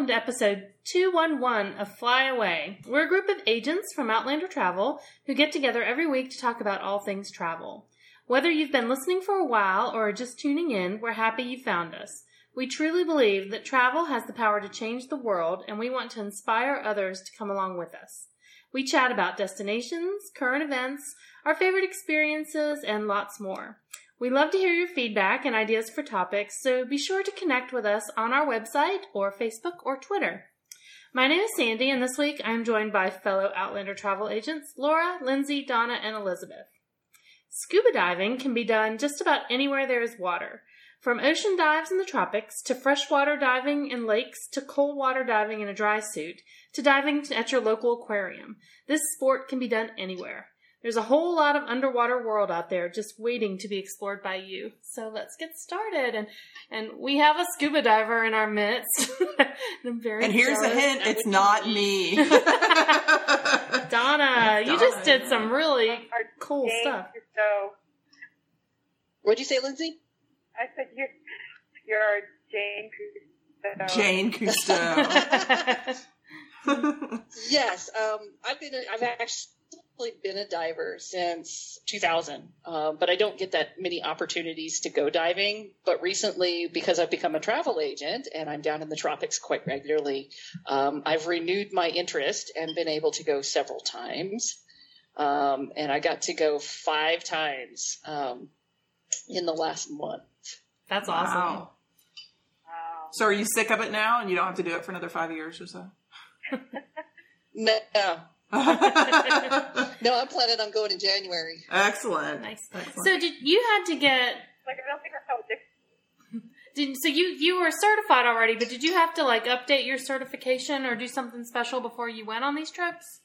welcome to episode 211 of Fly Away. We're a group of agents from Outlander Travel who get together every week to talk about all things travel. Whether you've been listening for a while or are just tuning in, we're happy you found us. We truly believe that travel has the power to change the world, and we want to inspire others to come along with us. We chat about destinations, current events, our favorite experiences, and lots more. We love to hear your feedback and ideas for topics, so be sure to connect with us on our website or Facebook or Twitter. My name is Sandy, and this week I'm joined by fellow Outlander travel agents Laura, Lindsay, Donna, and Elizabeth. Scuba diving can be done just about anywhere there is water. From ocean dives in the tropics, to freshwater diving in lakes, to cold water diving in a dry suit, to diving at your local aquarium. This sport can be done anywhere. There's a whole lot of underwater world out there just waiting to be explored by you. So let's get started. And we have a scuba diver in our midst. I'm very here's jealous. a hint, it's not me. Donna, you just did some really cool stuff. What'd you say, Lindsay? I said you're Jane Cousteau. Yes, I've actually been a diver since 2000, but I don't get that many opportunities to go diving. But recently, because I've become a travel agent and I'm down in the tropics quite regularly, I've renewed my interest and been able to go several times. And I got to go 5 times in the last month. That's awesome. Wow. So are you sick of it now and you don't have to do it for another 5 years or so? No. No, I'm planning on going in January. Excellent. Nice. Excellent. So you had to get... Like, I don't think that's how it So you were certified already, but did you have to update your certification or do something special before you went on these trips?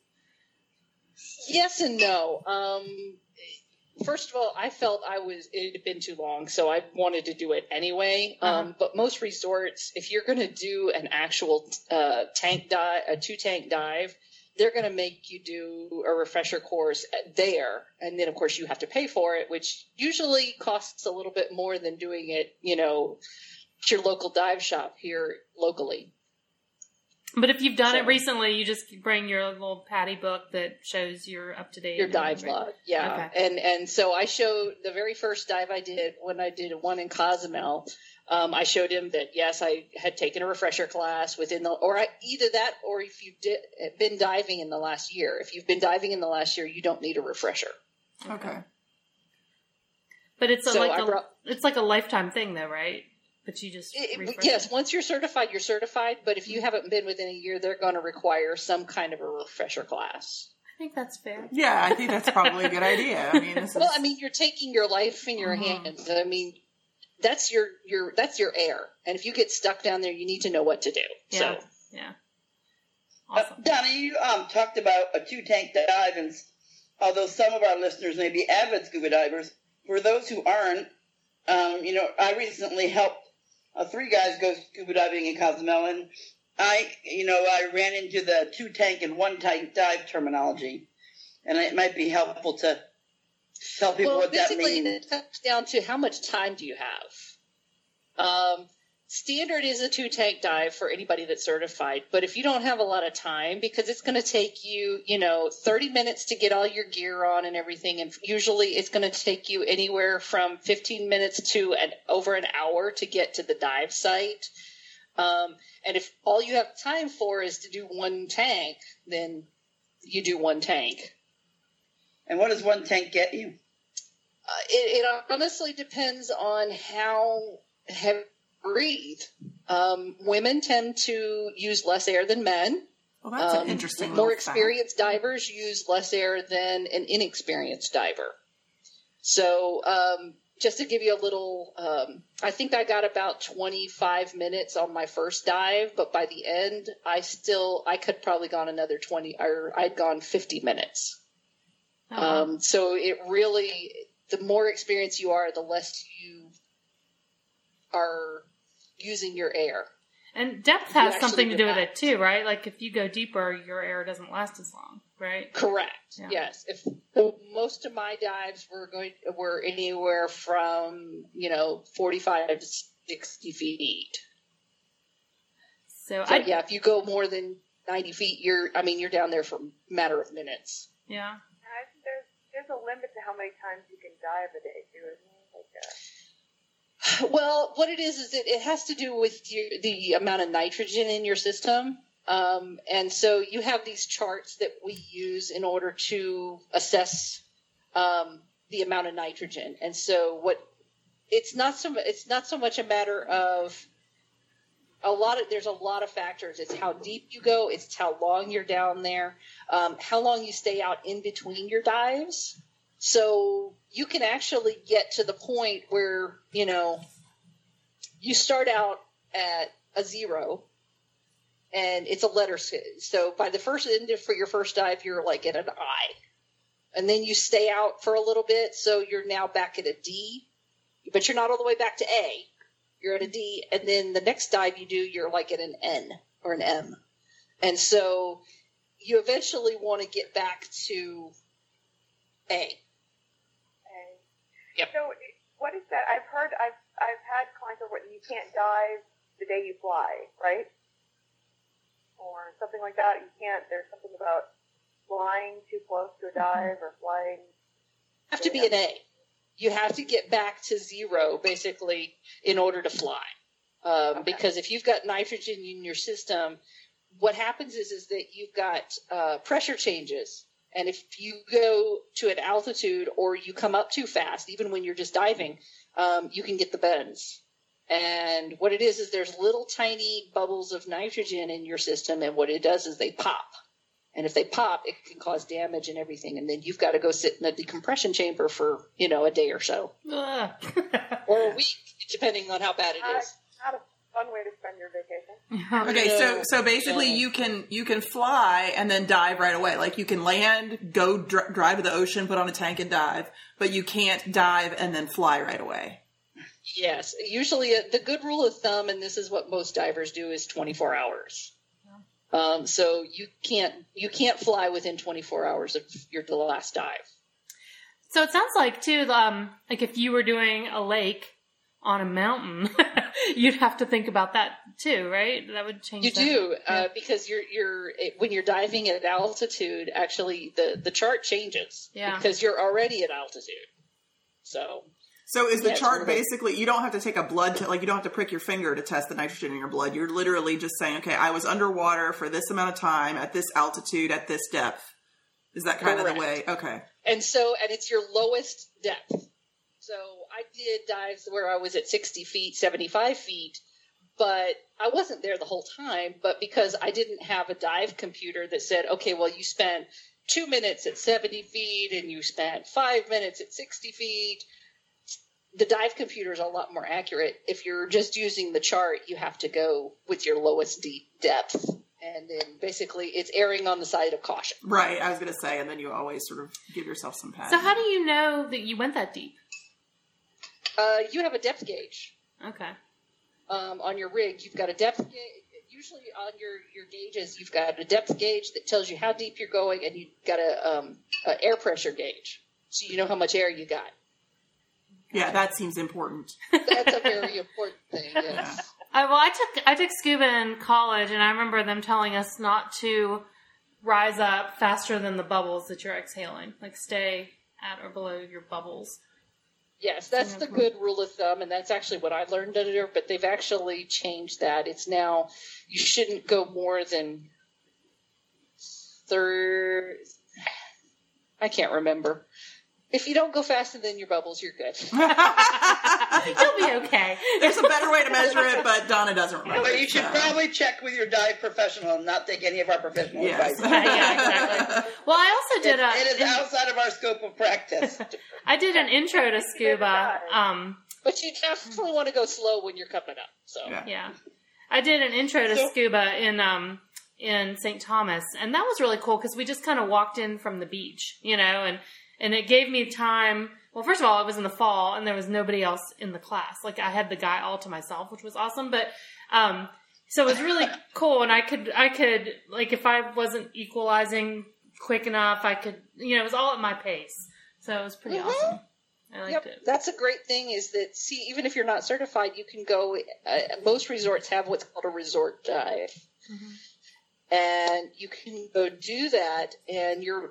Yes and no. First of all, I felt it had been too long, so I wanted to do it anyway. But most resorts, if you're going to do an actual tank dive, a 2-tank dive, they're going to make you do a refresher course there. And then, of course, you have to pay for it, which usually costs a little bit more than doing it, at your local dive shop here locally. But if you've done it recently, you just bring your little Patty book that shows you're up to date. Your dive log, yeah. Okay. And so I showed the very first dive I did when I did one in Cozumel. I showed him that yes, I had taken a refresher class either that or if you've been diving in the last year. If you've been diving in the last year, you don't need a refresher. Okay. But it's like a lifetime thing, though, right? But you just yes, once you're certified, you're certified. But if you haven't been within a year, they're going to require some kind of a refresher class. I think that's fair. Yeah, I think that's probably a good idea. I mean, you're taking your life in your hands. I mean, that's your air, and if you get stuck down there, you need to know what to do. Yeah. So, yeah. Awesome. Donna, you talked about a 2-tank dive, and although some of our listeners may be avid scuba divers, for those who aren't, I recently helped 3 guys go scuba diving in Cozumel, and I ran into the 2-tank and 1-tank dive terminology, and it might be helpful to tell people what that means. Basically, it comes down to how much time do you have. Standard is a 2-tank dive for anybody that's certified, but if you don't have a lot of time, because it's going to take you, 30 minutes to get all your gear on and everything, and usually it's going to take you anywhere from 15 minutes to over an hour to get to the dive site. And if all you have time for is to do 1 tank, then you do 1 tank. And what does 1 tank get you? It honestly depends on how heavy you breathe. Women tend to use less air than men. Well, that's an interesting. More experienced divers use less air than an inexperienced diver. So, just to give you a little, I think I got about 25 minutes on my first dive, but by the end, I could probably gone another 20, or I'd gone 50 minutes. So it really, the more experienced you are, the less you are using your air. And depth has something to do with it too, right? Like if you go deeper, your air doesn't last as long, right? Correct. Yeah. Yes. Most of my dives were anywhere from 45 to 60 feet. So yeah, if you go more than 90 feet, you're down there for a matter of minutes. Yeah. I think there's a limit to how many times you can dive a day, too, isn't it? Well, what it is it has to do with the amount of nitrogen in your system. And so you have these charts that we use in order to assess the amount of nitrogen. And so it's not so much a matter of there's a lot of factors. It's how deep you go. It's how long you're down there, how long you stay out in between your dives. So you can actually get to the point where, you start out at a 0 and it's a letter. So by the first end for your first dive, you're like at an I, and then you stay out for a little bit. So you're now back at a D, but you're not all the way back to A. You're at a D, and then the next dive you do, you're like at an N or an M. And so you eventually want to get back to A. Yep. So what is that? I've had clients where you can't dive the day you fly, right? Or something like that. There's something about flying too close to a dive or flying. You have to be an A. You have to get back to 0, basically, in order to fly. Okay. Because if you've got nitrogen in your system, what happens is that you've got pressure changes. And if you go to an altitude or you come up too fast, even when you're just diving, you can get the bends. And what it is there's little tiny bubbles of nitrogen in your system, and what it does is they pop. And if they pop, it can cause damage and everything. And then you've got to go sit in a decompression chamber for, a day or so. Or a week, depending on how bad it is. Not a fun way to spend your vacation. Okay, so basically you can fly and then dive right away. Like you can land, go drive to the ocean, put on a tank and dive, but you can't dive and then fly right away. Yes. Usually the good rule of thumb, and this is what most divers do, is 24 hours. So you can't fly within 24 hours of your last dive. So it sounds like too, like if you were doing a lake on a mountain, you'd have to think about that too, right? That would change. You do, because when you're diving at altitude, actually the chart changes because you're already at altitude. So is the chart basically, you don't have to take a blood test, like you don't have to prick your finger to test the nitrogen in your blood. You're literally just saying, okay, I was underwater for this amount of time at this altitude at this depth. Is that kind of the way? Okay. And it's your lowest depth. So I did dives where I was at 60 feet, 75 feet, but I wasn't there the whole time. But because I didn't have a dive computer that said, okay, well, you spent 2 minutes at 70 feet and you spent 5 minutes at 60 feet. The dive computer is a lot more accurate. If you're just using the chart, you have to go with your lowest deep depth. And then basically it's erring on the side of caution. Right, I was going to say, and then you always sort of give yourself some padding. So how do you know that you went that deep? You have a depth gauge. Okay. On your rig, you've got a depth gauge. Usually on your gauges, you've got a depth gauge that tells you how deep you're going, and you've got a air pressure gauge, so you know how much air you got. Yeah, that seems important. That's a very important thing, yes. Well, I took scuba in college, and I remember them telling us not to rise up faster than the bubbles that you're exhaling. Like, stay at or below your bubbles. Yes, that's the good rule of thumb, and that's actually what I learned to do, but they've actually changed that. It's now, you shouldn't go more than I can't remember. If you don't go faster than your bubbles, you're good. You'll be okay. There's a better way to measure it, but Donna doesn't remember. But you should probably check with your dive professional and not take any of our professional advice. Yeah, exactly. Well, I also did it is outside of our scope of practice. I did an intro to scuba. But you definitely want to go slow when you're coming up. So yeah. I did an intro to scuba in St. Thomas, and that was really cool because we just kind of walked in from the beach, and it gave me time. Well, first of all, it was in the fall, and there was nobody else in the class. Like, I had the guy all to myself, which was awesome. But so it was really cool, and I could like, if I wasn't equalizing quick enough, I could, it was all at my pace. So it was pretty awesome. I liked it. That's a great thing is that, see, even if you're not certified, you can go, most resorts have what's called a resort dive. Mm-hmm. And you can go do that, and you're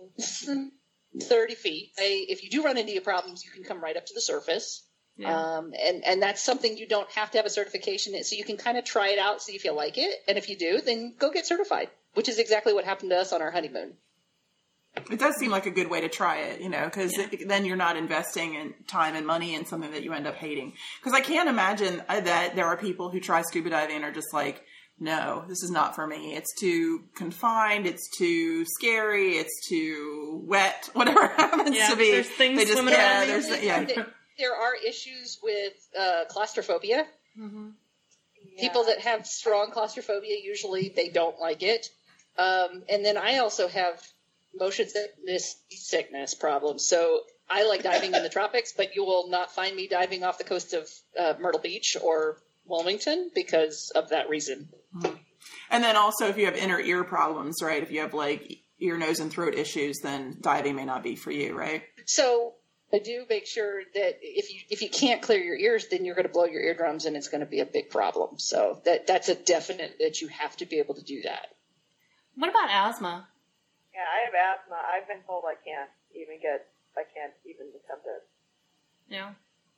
30 feet. If you do run into your problems, you can come right up to the surface. Yeah. And that's something you don't have to have a certification in, so you can kind of try it out, see if you like it. And if you do, then go get certified, which is exactly what happened to us on our honeymoon. It does seem like a good way to try it, because then you're not investing in time and money in something that you end up hating. Because I can't imagine that there are people who try scuba diving and are just like, no, this is not for me. It's too confined. It's too scary. It's too wet. Whatever happens to be. There's things swimming around. There are issues with claustrophobia. Mm-hmm. Yeah. People that have strong claustrophobia, usually they don't like it. And then I also have motion sickness problems. So I like diving in the tropics, but you will not find me diving off the coast of Myrtle Beach or Wilmington because of that reason. And then also if you have inner ear problems, right? If you have like ear, nose, and throat issues, then diving may not be for you, right? So I do make sure that if you can't clear your ears, then you're going to blow your eardrums and it's going to be a big problem. So that's a definite that you have to be able to do that. What about asthma? Yeah, I have asthma. I've been told I can't even attempt it. Yeah.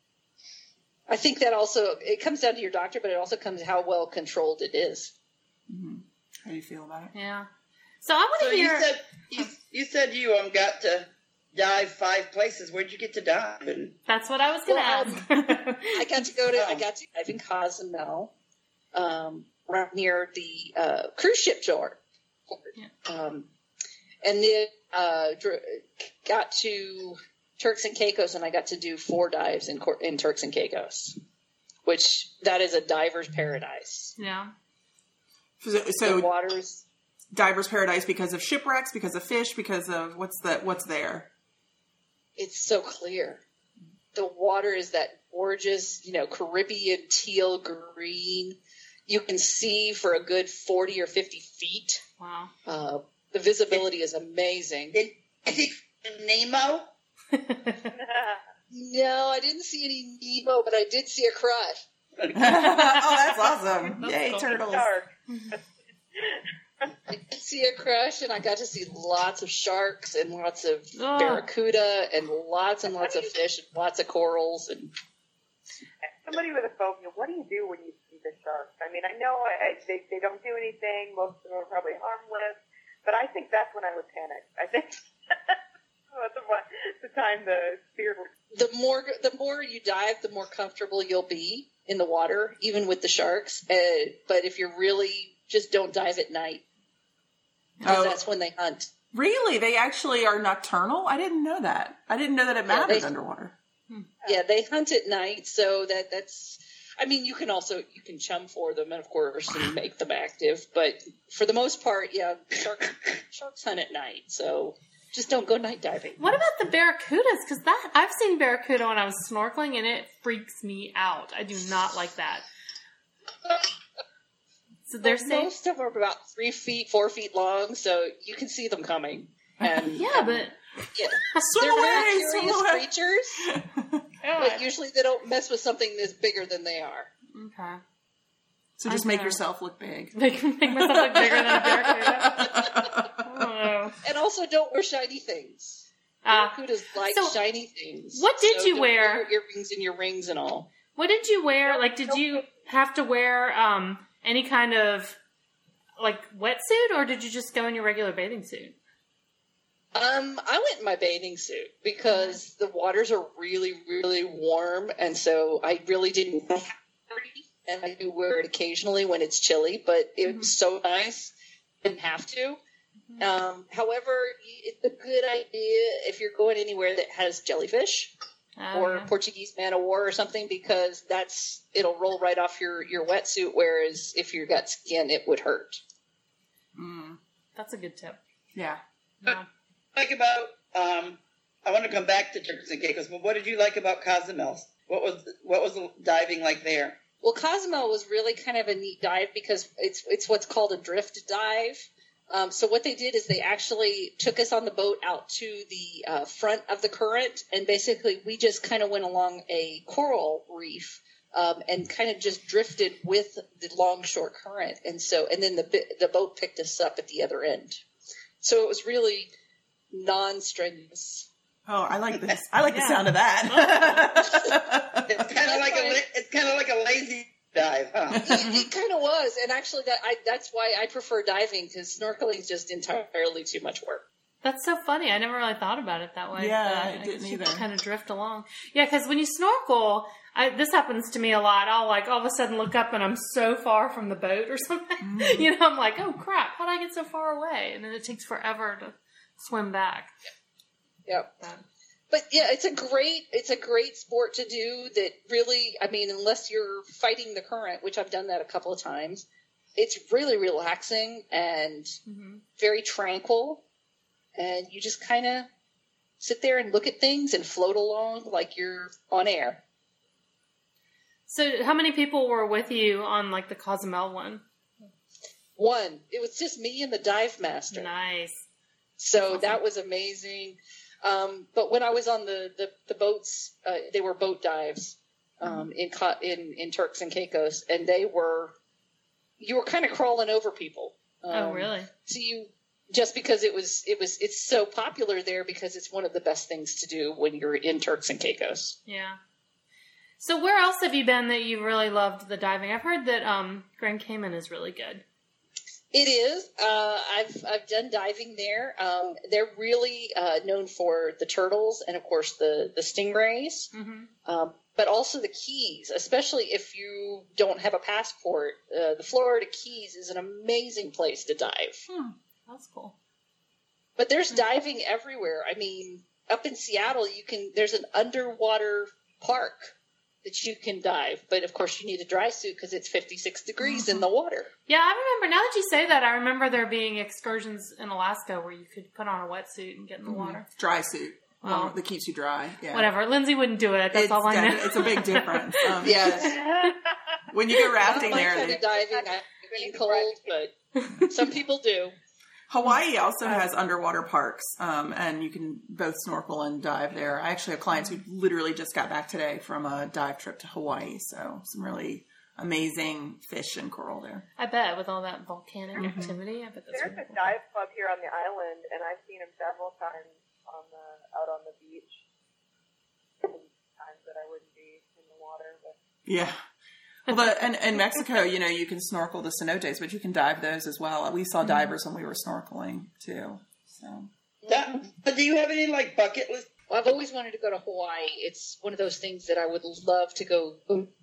I think that also, it comes down to your doctor, but it also comes how well controlled it is. Mm-hmm. How do you feel about it? Yeah. So I want to hear. You said you got to dive 5 places. Where'd you get to dive? That's what I was going to ask. I got to dive in Cozumel, right near the cruise ship shore. Yeah. And then got to Turks and Caicos, and I got to do 4 dives in Turks and Caicos, which that is a diver's paradise. Yeah. So the waters, diver's paradise because of shipwrecks, because of fish, because of what's there. It's so clear. The water is that gorgeous, Caribbean teal green. You can see for a good 40 or 50 feet. Wow. The visibility is amazing. Did you see Nemo? No, I didn't see any Nemo, but I did see a crush. Oh, that's awesome. Yay, turtles. I did see a crush, and I got to see lots of sharks and lots of barracuda and lots of fish and lots of corals. And somebody with a phobia, what do you do when you see the sharks? I mean, I know they don't do anything. Most of them are probably harmless. But I think that's when I would panic. I think the time the fear would... The more you dive, the more comfortable you'll be in the water, even with the sharks. But if you're really... just don't dive at night. Because that's when they hunt. Really? They actually are nocturnal? I didn't know that. I didn't know that it mattered underwater. Yeah, they hunt at night, so that's... I mean, you can chum for them, and of course, and make them active. But for the most part, yeah, sharks hunt at night. So just don't go night diving. What about the barracudas? Because I've seen barracuda when I was snorkeling, and it freaks me out. I do not like that. So they're safe. Most of them are about 3 feet, 4 feet long, so you can see them coming. And but they're very curious creatures. But usually they don't mess with something that's bigger than they are. Okay. So just make yourself look big. Make myself look bigger than a barracuda. I don't know. And also don't wear shiny things. Barracudas like shiny things. What did you wear? Your earrings and your rings and all. What did you wear? Like, did you have to wear any kind of like wetsuit, or did you just go in your regular bathing suit? I went in my bathing suit because the waters are really, really warm, and so I really didn't have to, and I do wear it occasionally when it's chilly, but it was so nice, didn't have to. However, it's a good idea if you're going anywhere that has jellyfish or Portuguese man of war or something, because it'll roll right off your wetsuit, whereas if you got skin, it would hurt. That's a good tip. Yeah. Like about, I want to come back to Turks and Caicos, but what did you like about Cozumel? What was the diving like there? Well, Cozumel was really kind of a neat dive because it's what's called a drift dive. So what they did is they actually took us on the boat out to the front of the current, and basically we just kind of went along a coral reef and kind of just drifted with the longshore current, and then the boat picked us up at the other end. So it was really non-strenuous. Oh, I like this. I like the sound of that. It's kind of like a lazy dive, huh? It kind of was, and actually that's why I prefer diving, because snorkeling is just entirely too much work. That's so funny. I never really thought about it that way. Yeah, I didn't either. Kind of drift along. Yeah, because when you snorkel, this happens to me a lot. I'll all of a sudden look up and I'm so far from the boat or something. Mm-hmm. You know, I'm like, oh crap, how did I get so far away? And then it takes forever to swim back. Yep. But yeah, it's a great sport to do that really, I mean, unless you're fighting the current, which I've done that a couple of times, it's really relaxing and very tranquil. And you just kind of sit there and look at things and float along like you're on air. So how many people were with you on like the Cozumel one? One. It was just me and the dive master. Nice. So that was amazing. But when I was on the boats, they were boat dives in Turks and Caicos, and you were kind of crawling over people. Oh, really? So just because it's so popular there, because it's one of the best things to do when you're in Turks and Caicos. Yeah. So where else have you been that you really loved the diving? I've heard that Grand Cayman is really good. It is. I've done diving there. They're really known for the turtles and, of course, the stingrays, but also the Keys, especially if you don't have a passport. The Florida Keys is an amazing place to dive. That's cool. But there's diving everywhere. I mean, up in Seattle, there's an underwater park that you can dive, but of course you need a dry suit because it's 56 degrees in the water. Yeah, I remember, now that you say that, I remember there being excursions in Alaska where you could put on a wetsuit and get in the water. Dry suit. Well, that keeps you dry. Yeah. Whatever. Lindsay wouldn't do it. That's all I know. It's a big difference. Yes. When you go rafting there. Kind of diving, I'm being cold, but some people do. Hawaii also has underwater parks, and you can both snorkel and dive there. I actually have clients who literally just got back today from a dive trip to Hawaii, so some really amazing fish and coral there. I bet, with all that volcanic activity, I bet that's There's really cool. a dive club here on the island, and I've seen them several times out on the beach. Times that I wouldn't be in the water, but yeah. Well, and in Mexico, you can snorkel the cenotes, but you can dive those as well. We saw divers when we were snorkeling too. So, but do you have any bucket list? Well, I've always wanted to go to Hawaii. It's one of those things that I would love to go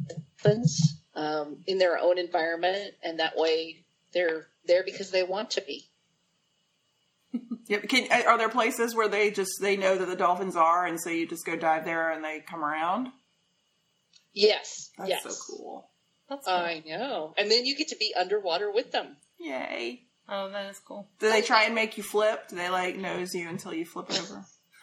in their own environment, and that way they're there because they want to be. Yeah. Are there places where they know that the dolphins are, and so you just go dive there and they come around? Yes. That's so cool. That's cool. I know. And then you get to be underwater with them. Yay. Oh, that is cool. Do they try and make you flip? Do they nose you until you flip over?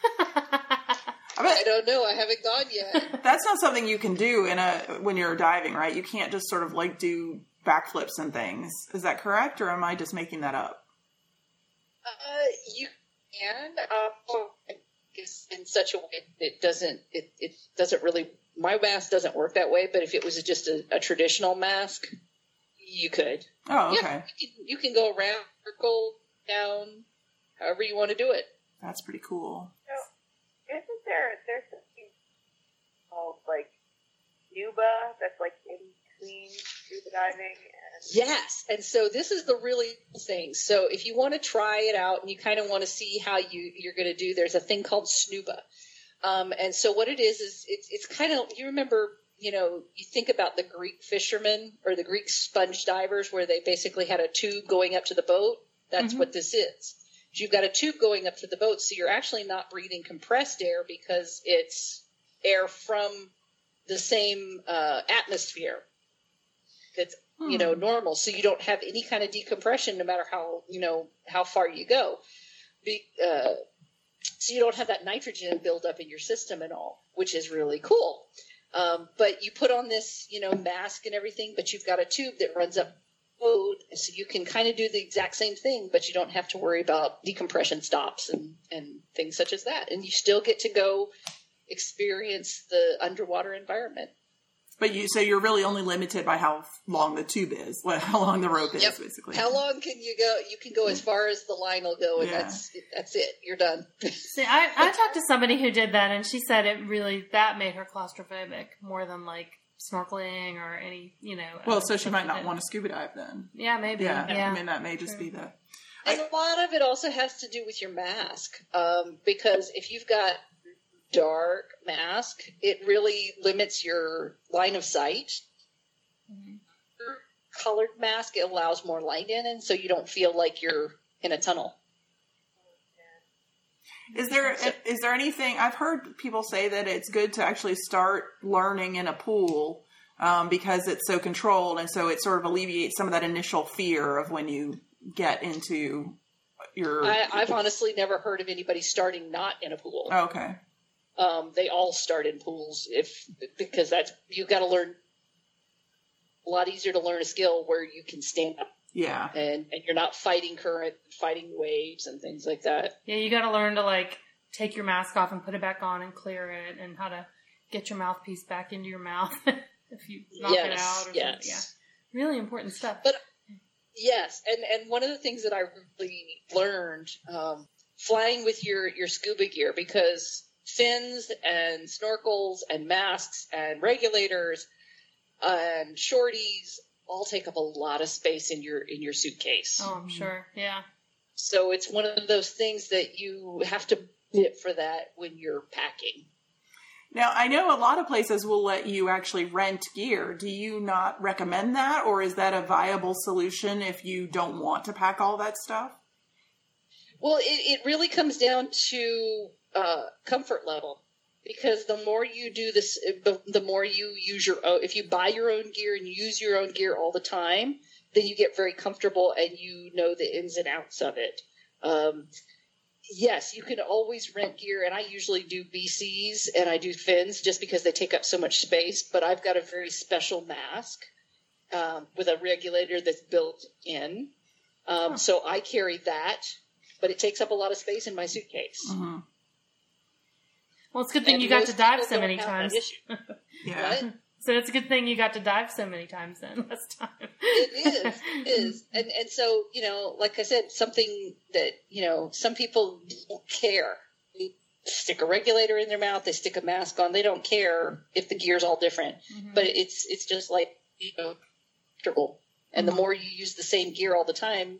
I don't know. I haven't gone yet. That's not something you can do when you're diving, right? You can't just sort of do backflips and things. Is that correct, or am I just making that up? You can. In such a way it doesn't really. My mask doesn't work that way, but if it was just a traditional mask, you could. Oh, okay. Yeah, you can go around, circle, down, however you want to do it. That's pretty cool. So, isn't there's something called scuba that's in between scuba diving and... Yes, and so this is the really cool thing. So if you want to try it out and you kind of want to see how you're going to do, there's a thing called snuba. And so what it is it's kind of, you remember, you think about the Greek fishermen or the Greek sponge divers where they basically had a tube going up to the boat. That's what this is. You've got a tube going up to the boat, so you're actually not breathing compressed air because it's air from the same atmosphere that's, normal. So you don't have any kind of decompression no matter how far you go. So you don't have that nitrogen build up in your system and all, which is really cool. But you put on this, mask and everything, but you've got a tube that runs up so you can kind of do the exact same thing, but you don't have to worry about decompression stops and things such as that. And you still get to go experience the underwater environment. But so you're really only limited by how long the tube is, how long the rope is, basically. How long can you go? You can go as far as the line will go, and that's it. You're done. See, I talked to somebody who did that, and she said that made her claustrophobic more than like snorkeling or any, Well, so she might not want to scuba dive then. Yeah, maybe. Yeah. I mean, that may just be the... And a lot of it also has to do with your mask, because if you've got dark mask, it really limits your line of sight. Mm-hmm. Colored mask, it allows more light in, and so you don't feel like you're in a tunnel. Is there anything, I've heard people say that it's good to actually start learning in a pool because it's so controlled, and so it sort of alleviates some of that initial fear of when you get into your... I've honestly never heard of anybody starting not in a pool. Oh, okay. They all start in pools because you've got to learn a lot easier to learn a skill where you can stand up. Yeah. And you're not fighting current, fighting waves and things like that. Yeah, you got to learn to like take your mask off and put it back on and clear it, and how to get your mouthpiece back into your mouth if you knock it out or something. Yeah. Really important stuff. But yes, and one of the things that I really learned flying with your scuba gear, because fins and snorkels and masks and regulators and shorties all take up a lot of space in your suitcase. Oh, I'm sure. Yeah. So it's one of those things that you have to bid for that when you're packing. Now, I know a lot of places will let you actually rent gear. Do you not recommend that, or is that a viable solution if you don't want to pack all that stuff? Well, it really comes down to comfort level, because the more you do this, the more you use your own. If you buy your own gear and use your own gear all the time, then you get very comfortable and you know the ins and outs of it. Yes, you can always rent gear, and I usually do BCs and I do fins just because they take up so much space, but I've got a very special mask with a regulator that's built in. So I carry that, but it takes up a lot of space in my suitcase. Mm-hmm. Well, it's a good thing you got to dive so many times. Yeah. What? So it's a good thing you got to dive so many times then last time. It is. And so, like I said, something that, some people don't care. They stick a regulator in their mouth, they stick a mask on, they don't care if the gear's all different. Mm-hmm. But it's just like, comfortable. And the more you use the same gear all the time,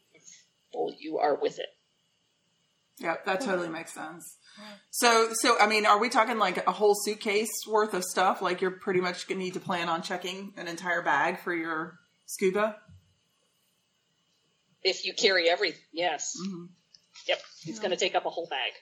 you are with it. Yeah, that totally makes sense. So, I mean, are we talking like a whole suitcase worth of stuff? Like you're pretty much going to need to plan on checking an entire bag for your scuba? If you carry everything, yes. Mm-hmm. Yep, it's going to take up a whole bag.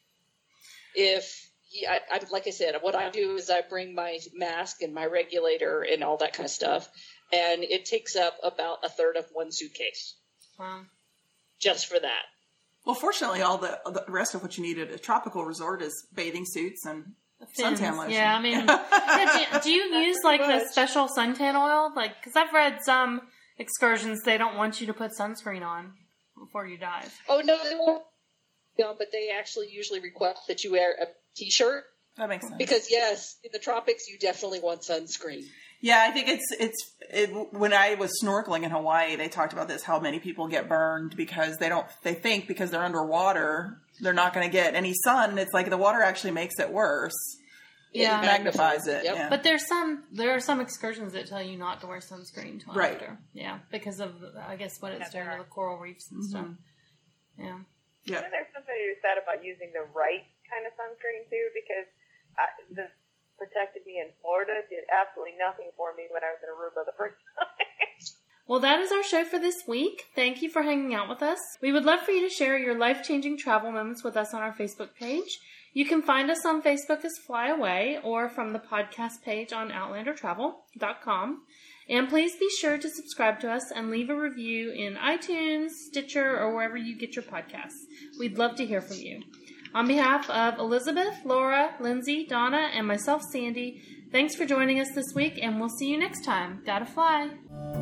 Like I said, what I do is I bring my mask and my regulator and all that kind of stuff, and it takes up about a third of one suitcase. Wow. Just for that. Well, fortunately, all the rest of what you need at a tropical resort is bathing suits and suntan lotion. Yeah, I mean, do you use like the special suntan oil? Like, because I've read some excursions, they don't want you to put sunscreen on before you dive. Oh, no, they won't. But they actually usually request that you wear a t-shirt. That makes sense. Because, yes, in the tropics, you definitely want sunscreen. Yeah, I think when I was snorkeling in Hawaii, they talked about this, how many people get burned because they think because they're underwater, they're not going to get any sun. It's like the water actually makes it worse. Yeah. It magnifies it. Yep. Yeah. But there are some excursions that tell you not to wear sunscreen until after. Yeah, because of, I guess, what it's doing to the coral reefs and stuff. Yeah. Yeah. There's something to be said about using the right kind of sunscreen, too, because the protected me in Florida, did absolutely nothing for me when I was in Aruba the first time. Well, that is our show for this week. Thank you for hanging out with us. We would love for you to share your life-changing travel moments with us on our Facebook page. You can find us on Facebook as Fly Away or from the podcast page on OutlanderTravel.com. And please be sure to subscribe to us and leave a review in iTunes, Stitcher, or wherever you get your podcasts. We'd love to hear from you. On behalf of Elizabeth, Laura, Lindsay, Donna, and myself, Sandy, thanks for joining us this week, and we'll see you next time. Gotta fly!